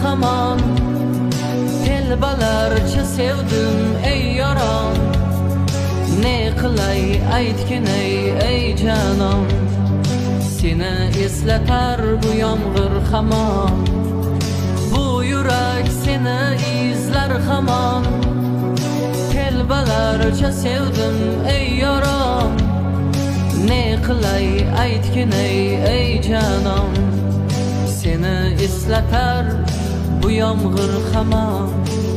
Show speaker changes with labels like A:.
A: hamon. Telbalarcha sevdim ey yaron. Ne qilay aytgin ey canon. Seni eslatar bu yomg'ir hamon. Bu yurak seni izlar hamon. Telbalarcha sevdim ey yaron. Ne qilay aytgin ey canon. Seni eslatar bu yomg'ir hamon.